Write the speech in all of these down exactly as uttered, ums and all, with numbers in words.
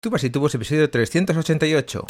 Tubas y Tubos, episodio trescientos ochenta y ocho.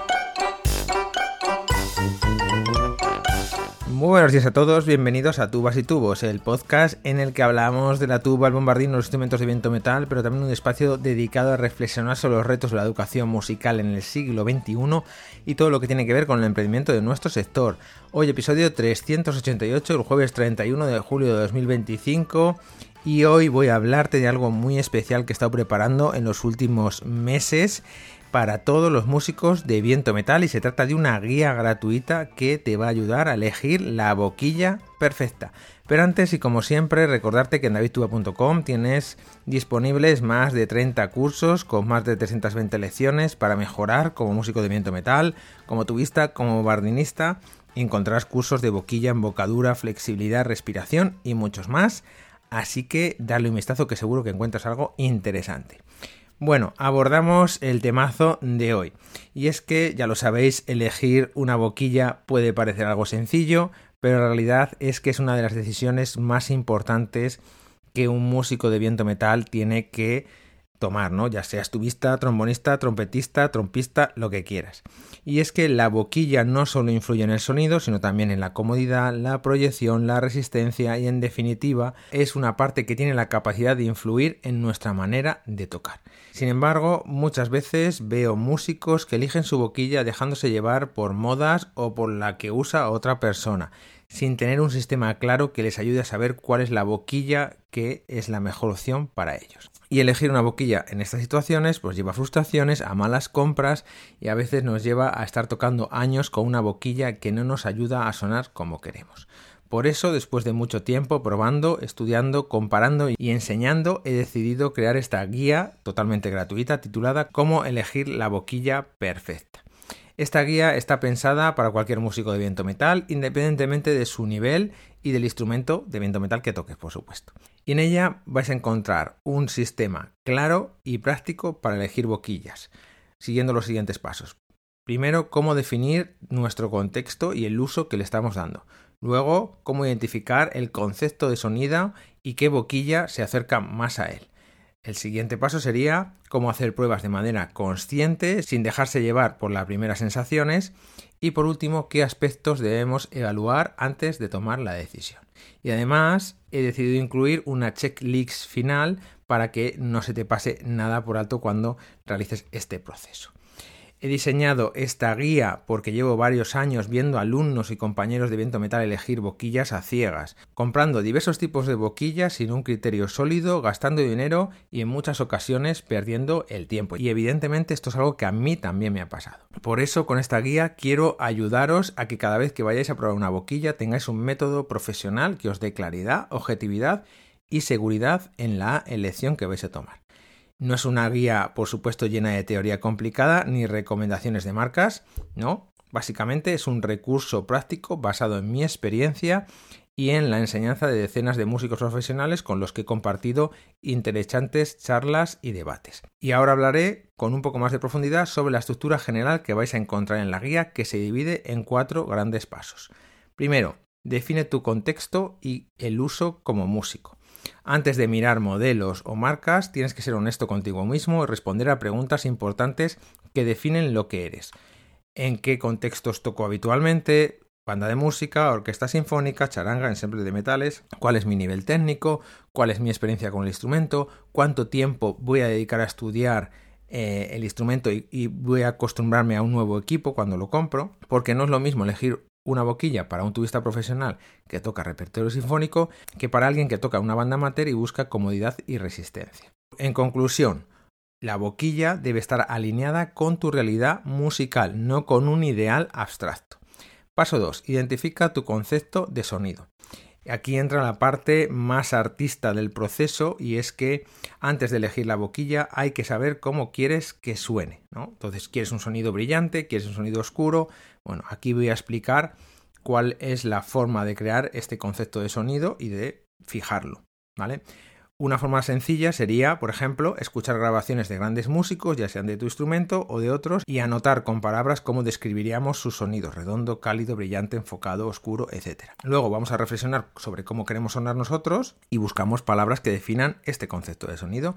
Muy buenos días a todos, bienvenidos a Tubas y Tubos, el podcast en el que hablamos de la tuba, el bombardín, los instrumentos de viento metal, pero también un espacio dedicado a reflexionar sobre los retos de la educación musical en el siglo veintiuno y todo lo que tiene que ver con el emprendimiento de nuestro sector. Hoy episodio trescientos ochenta y ocho, el jueves treinta y uno de julio de dos mil veinticinco, y hoy voy a hablarte de algo muy especial que he estado preparando en los últimos meses para todos los músicos de viento metal, y se trata de una guía gratuita que te va a ayudar a elegir la boquilla perfecta. Pero antes, y como siempre, recordarte que en david tuba punto com tienes disponibles más de treinta cursos con más de trescientas veinte lecciones para mejorar como músico de viento metal, como tubista, como bardinista. Encontrarás cursos de boquilla, embocadura, flexibilidad, respiración y muchos más. Así que dale un vistazo que seguro que encuentras algo interesante. Bueno, abordamos el temazo de hoy. Y es que, ya lo sabéis, elegir una boquilla puede parecer algo sencillo, pero en realidad es que es una de las decisiones más importantes que un músico de viento metal tiene que tomar, ¿no? Ya seas tubista, trombonista, trompetista, trompista, lo que quieras. Y es que la boquilla no solo influye en el sonido, sino también en la comodidad, la proyección, la resistencia y, en definitiva, es una parte que tiene la capacidad de influir en nuestra manera de tocar. Sin embargo, muchas veces veo músicos que eligen su boquilla dejándose llevar por modas o por la que usa otra persona, sin tener un sistema claro que les ayude a saber cuál es la boquilla que es la mejor opción para ellos. Y elegir una boquilla en estas situaciones pues lleva a frustraciones, a malas compras, y a veces nos lleva a estar tocando años con una boquilla que no nos ayuda a sonar como queremos. Por eso, después de mucho tiempo probando, estudiando, comparando y enseñando, he decidido crear esta guía totalmente gratuita titulada Cómo elegir la boquilla perfecta. Esta guía está pensada para cualquier músico de viento metal, independientemente de su nivel y del instrumento de viento metal que toques, por supuesto. Y en ella vais a encontrar un sistema claro y práctico para elegir boquillas, siguiendo los siguientes pasos. Primero, cómo definir nuestro contexto y el uso que le estamos dando. Luego, cómo identificar el concepto de sonido y qué boquilla se acerca más a él. El siguiente paso sería cómo hacer pruebas de manera consciente, sin dejarse llevar por las primeras sensaciones. Y por último, qué aspectos debemos evaluar antes de tomar la decisión. Y además, he decidido incluir una checklist final para que no se te pase nada por alto cuando realices este proceso. He diseñado esta guía porque llevo varios años viendo alumnos y compañeros de viento metal elegir boquillas a ciegas, comprando diversos tipos de boquillas sin un criterio sólido, gastando dinero y en muchas ocasiones perdiendo el tiempo. Y evidentemente esto es algo que a mí también me ha pasado. Por eso, con esta guía quiero ayudaros a que cada vez que vayáis a probar una boquilla tengáis un método profesional que os dé claridad, objetividad y seguridad en la elección que vais a tomar. No es una guía, por supuesto, llena de teoría complicada ni recomendaciones de marcas, no. Básicamente es un recurso práctico basado en mi experiencia y en la enseñanza de decenas de músicos profesionales con los que he compartido interesantes charlas y debates. Y ahora hablaré con un poco más de profundidad sobre la estructura general que vais a encontrar en la guía, que se divide en cuatro grandes pasos. Primero, define tu contexto y el uso como músico. Antes de mirar modelos o marcas, tienes que ser honesto contigo mismo y responder a preguntas importantes que definen lo que eres. ¿En qué contextos toco habitualmente? Banda de música, orquesta sinfónica, charanga, ensamble de metales. ¿Cuál es mi nivel técnico? ¿Cuál es mi experiencia con el instrumento? ¿Cuánto tiempo voy a dedicar a estudiar eh, el instrumento y, y voy a acostumbrarme a un nuevo equipo cuando lo compro? Porque no es lo mismo elegir una boquilla para un tubista profesional que toca repertorio sinfónico que para alguien que toca una banda amateur y busca comodidad y resistencia. En conclusión, la boquilla debe estar alineada con tu realidad musical, no con un ideal abstracto. Paso dos. Identifica tu concepto de sonido. Aquí entra la parte más artista del proceso, y es que antes de elegir la boquilla hay que saber cómo quieres que suene, ¿no? Entonces, ¿quieres un sonido brillante? ¿Quieres un sonido oscuro? Bueno, aquí voy a explicar cuál es la forma de crear este concepto de sonido y de fijarlo, ¿vale? Una forma sencilla sería, por ejemplo, escuchar grabaciones de grandes músicos, ya sean de tu instrumento o de otros, y anotar con palabras cómo describiríamos sus sonidos: redondo, cálido, brillante, enfocado, oscuro, etcétera. Luego vamos a reflexionar sobre cómo queremos sonar nosotros y buscamos palabras que definan este concepto de sonido.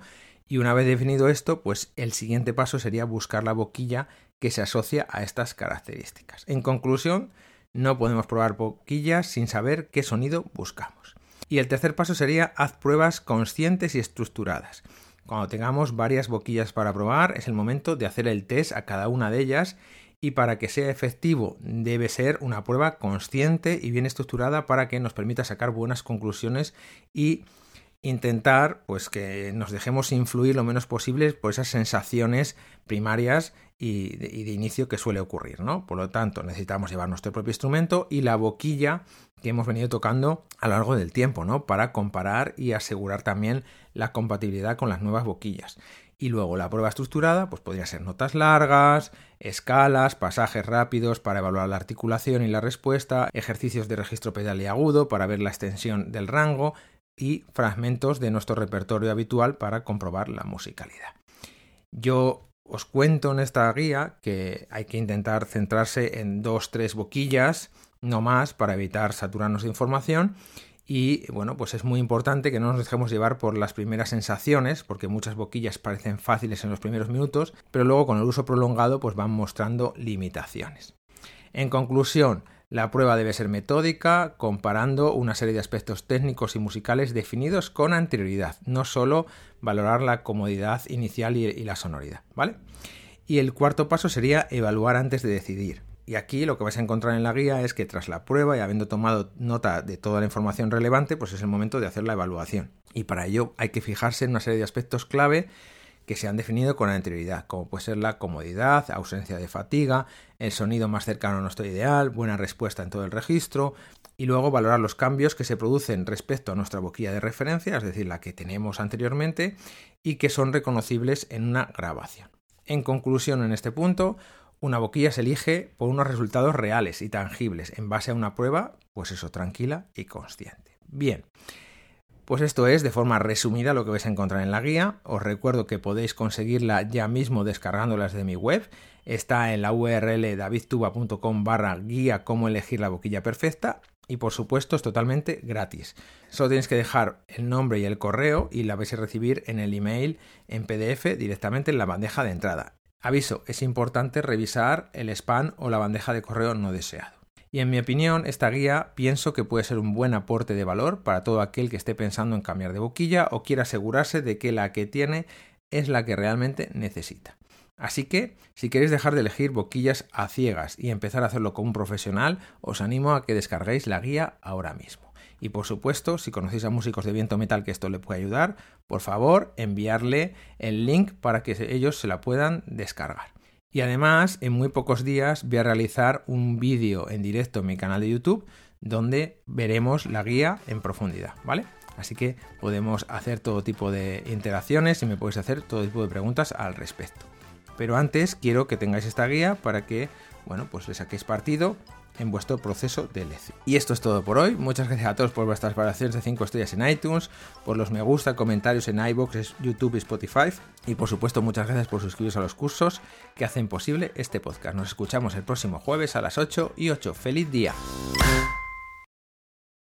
Y una vez definido esto, pues el siguiente paso sería buscar la boquilla que se asocia a estas características. En conclusión, no podemos probar boquillas sin saber qué sonido buscamos. Y el tercer paso sería haz pruebas conscientes y estructuradas. Cuando tengamos varias boquillas para probar, es el momento de hacer el test a cada una de ellas, y para que sea efectivo debe ser una prueba consciente y bien estructurada para que nos permita sacar buenas conclusiones y intentar pues que nos dejemos influir lo menos posible por esas sensaciones primarias y de, y de inicio que suele ocurrir, ¿no? Por lo tanto, necesitamos llevar nuestro propio instrumento y la boquilla que hemos venido tocando a lo largo del tiempo, ¿no? Para comparar y asegurar también la compatibilidad con las nuevas boquillas. Y luego la prueba estructurada pues podría ser notas largas, escalas, pasajes rápidos para evaluar la articulación y la respuesta, ejercicios de registro pedal y agudo para ver la extensión del rango, y fragmentos de nuestro repertorio habitual para comprobar la musicalidad. Yo os cuento en esta guía que hay que intentar centrarse en dos, tres boquillas, no más, para evitar saturarnos de información. Y bueno, pues es muy importante que no nos dejemos llevar por las primeras sensaciones, porque muchas boquillas parecen fáciles en los primeros minutos, pero luego con el uso prolongado pues van mostrando limitaciones. En conclusión, la prueba debe ser metódica, comparando una serie de aspectos técnicos y musicales definidos con anterioridad, no solo valorar la comodidad inicial y, y la sonoridad, ¿vale? Y el cuarto paso sería evaluar antes de decidir. Y aquí lo que vais a encontrar en la guía es que tras la prueba y habiendo tomado nota de toda la información relevante, pues es el momento de hacer la evaluación. Y para ello hay que fijarse en una serie de aspectos clave que se han definido con anterioridad, como puede ser la comodidad, ausencia de fatiga, el sonido más cercano a nuestro ideal, buena respuesta en todo el registro, y luego valorar los cambios que se producen respecto a nuestra boquilla de referencia, es decir, la que tenemos anteriormente, y que son reconocibles en una grabación. En conclusión, en este punto, una boquilla se elige por unos resultados reales y tangibles, en base a una prueba, pues eso, tranquila y consciente. Bien. Pues esto es de forma resumida lo que vais a encontrar en la guía. Os recuerdo que podéis conseguirla ya mismo descargándolas de mi web. Está en la U R L davidtuba.com barra guía cómo elegir la boquilla perfecta y por supuesto es totalmente gratis. Solo tenéis que dejar el nombre y el correo y la vais a recibir en el email en P D F directamente en la bandeja de entrada. Aviso, es importante revisar el spam o la bandeja de correo no deseado. Y en mi opinión, esta guía pienso que puede ser un buen aporte de valor para todo aquel que esté pensando en cambiar de boquilla o quiera asegurarse de que la que tiene es la que realmente necesita. Así que, si queréis dejar de elegir boquillas a ciegas y empezar a hacerlo como un profesional, os animo a que descarguéis la guía ahora mismo. Y por supuesto, si conocéis a músicos de viento metal que esto le puede ayudar, por favor, enviarle el link para que ellos se la puedan descargar. Y además, en muy pocos días voy a realizar un vídeo en directo en mi canal de YouTube donde veremos la guía en profundidad, ¿vale? Así que podemos hacer todo tipo de interacciones y me podéis hacer todo tipo de preguntas al respecto. Pero antes quiero que tengáis esta guía para que, bueno, pues le saquéis partido en vuestro proceso de elección. Y esto es todo por hoy. Muchas gracias a todos por vuestras valoraciones de cinco estrellas en iTunes, por los me gusta, comentarios en iVoox, YouTube y Spotify. Y por supuesto, muchas gracias por suscribiros a los cursos que hacen posible este podcast. Nos escuchamos el próximo jueves a las ocho y ocho. ¡Feliz día!